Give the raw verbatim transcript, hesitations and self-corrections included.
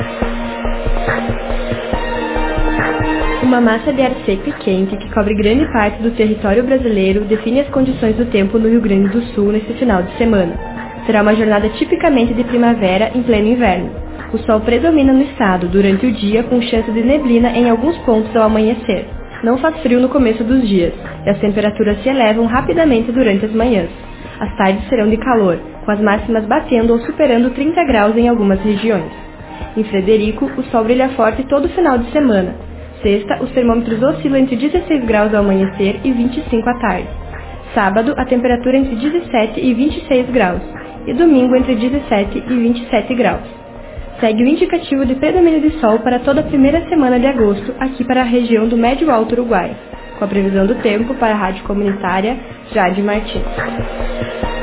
Uma massa de ar seco e quente que cobre grande parte do território brasileiro define as condições do tempo no Rio Grande do Sul neste final de semana. Será uma jornada tipicamente de primavera em pleno inverno. O sol predomina no estado durante o dia, com chance de neblina em alguns pontos ao amanhecer. Não faz frio no começo dos dias, e as temperaturas se elevam rapidamente durante as manhãs. As tardes serão de calor, com as máximas batendo ou superando trinta graus em algumas regiões. Em Frederico, o sol brilha forte todo final de semana. Sexta, os termômetros oscilam entre dezesseis graus ao amanhecer e vinte e cinco à tarde. Sábado, a temperatura entre dezessete e vinte e seis graus. E domingo, entre dezessete e vinte e sete graus. Segue o indicativo de predomínio de sol para toda a primeira semana de agosto, aqui para a região do Médio Alto Uruguai. Com a previsão do tempo para a Rádio Comunitária, Jade Martins.